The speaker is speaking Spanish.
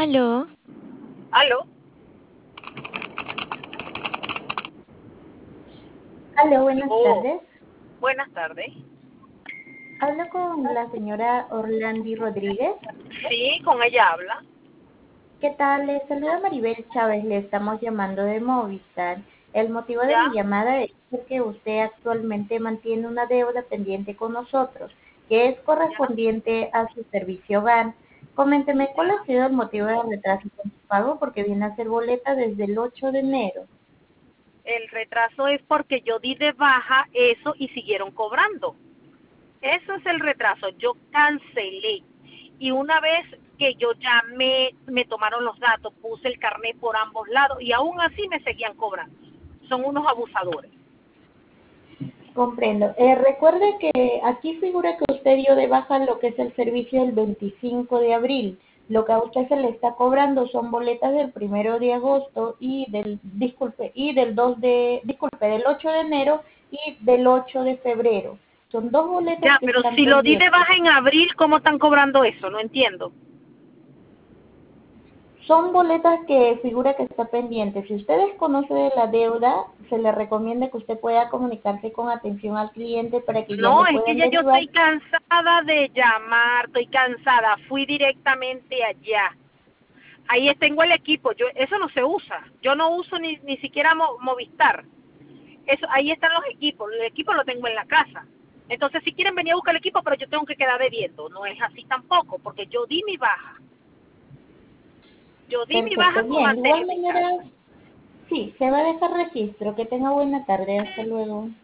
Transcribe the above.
Aló, Aló, Aló, buenas aló, tardes. buenas tardes. Hablo con la señora Orlandi Rodríguez. Sí, con ella habla. ¿Qué tal? Le saluda Maribel Chávez. Le estamos llamando de Movistar. El motivo de mi ¿Ya? llamada es porque usted actualmente mantiene una deuda pendiente con nosotros, que es ¿Ya? correspondiente a su servicio hogar. Coménteme, ¿cuál ¿Ya? ha sido el motivo del retraso con su pago? Porque viene a ser boleta desde el 8 de enero. El retraso es porque yo di de baja eso y siguieron cobrando. Eso es el retraso. Yo cancelé. Y una vez que yo llamé, me tomaron los datos, puse el carnet por ambos lados y aún así me seguían cobrando. Son unos abusadores. Comprendo. Recuerde que aquí figura que usted dio de baja lo que es el servicio del 25 de abril. Lo que a usted se le está cobrando son boletas del 1 de agosto y del 8 de enero y del 8 de febrero. Son dos boletas Ya, que pero están si lo di de pendientes. baja en abril, ¿cómo están cobrando eso? No entiendo. Son boletas que figura que está pendiente. Si usted desconoce de la deuda, se le recomienda que usted pueda comunicarse con atención al cliente para que ya le No, es que puedan ya yo derivar. estoy cansada de llamar, estoy cansada. Fui directamente allá. Ahí tengo el equipo. Eso no se usa. Yo no uso ni siquiera Movistar. Eso, ahí están los equipos. El equipo lo tengo en la casa. Entonces, si quieren venir a buscar el equipo, pero yo tengo que quedar debiendo. No es así tampoco, porque yo di mi baja. Yo di mi Perfecto, baja con bien. De igual anterioridad. manera, sí, se va a dejar registro. Que tenga buena tarde. Hasta luego.